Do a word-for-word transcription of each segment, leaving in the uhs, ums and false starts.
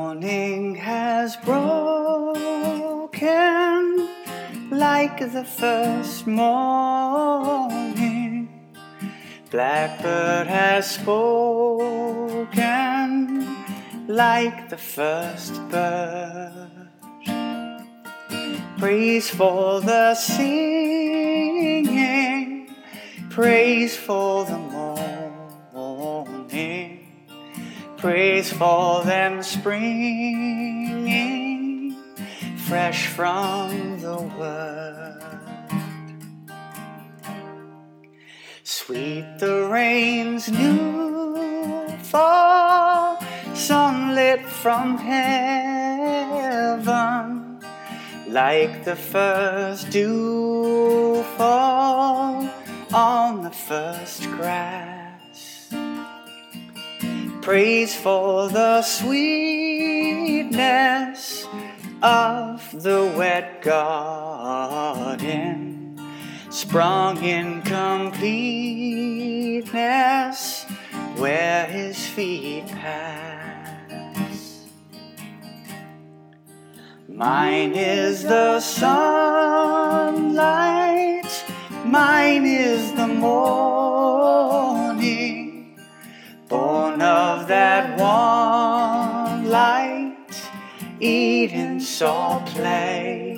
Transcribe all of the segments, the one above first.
Morning has broken like the first morning. Blackbird has spoken like the first bird. Praise for the singing, praise for the morning, praise for them springing fresh from the word. Sweet the rain's new fall, sunlit from heaven, like the first dew fall on the first grass. Praise for the sweetness of the wet garden, sprung in completeness where his feet pass. Mine is the sunlight, mine is the morning, born of that one light Eden saw play.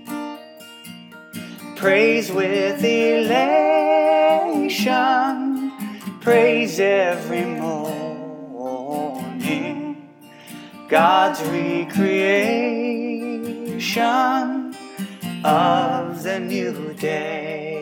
Praise with elation, praise every morning, God's recreation of the new day.